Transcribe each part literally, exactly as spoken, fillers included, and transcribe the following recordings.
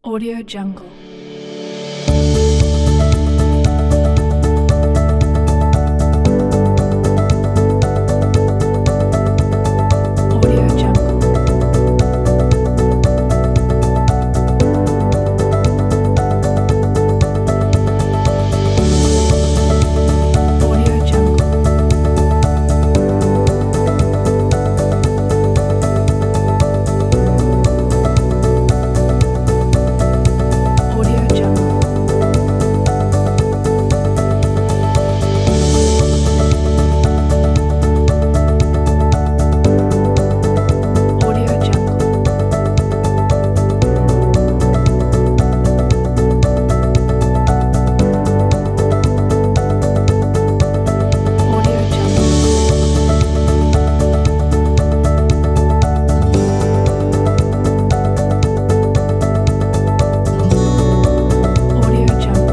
Audio Jungle. Audio Jungle. Audio Jungle. Audio Jungle. Audio Jungle. Audio Jungle. Audio Jungle.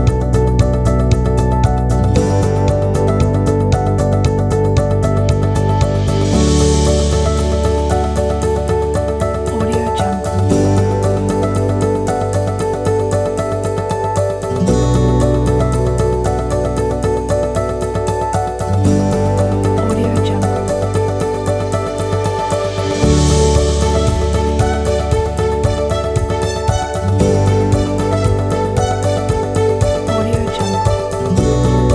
Audio Jungle. Audio Jungle. Audio Jungle.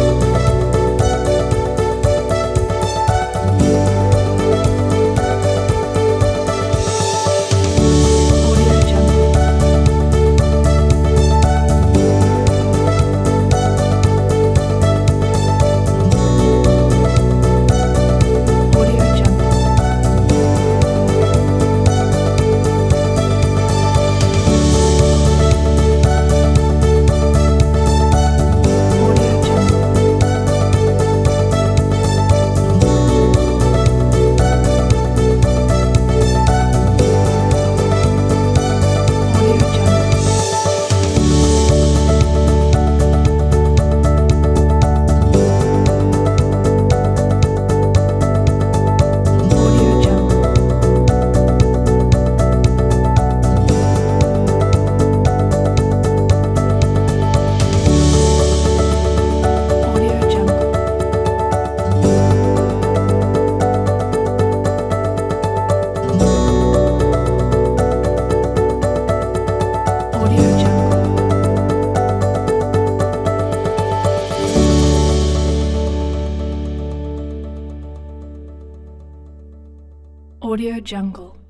Audio Jungle. Audio Jungle. Audio Jungle. Audio Jungle. Audio Jungle. Audio Jungle. Audio Jungle. Audio Jungle.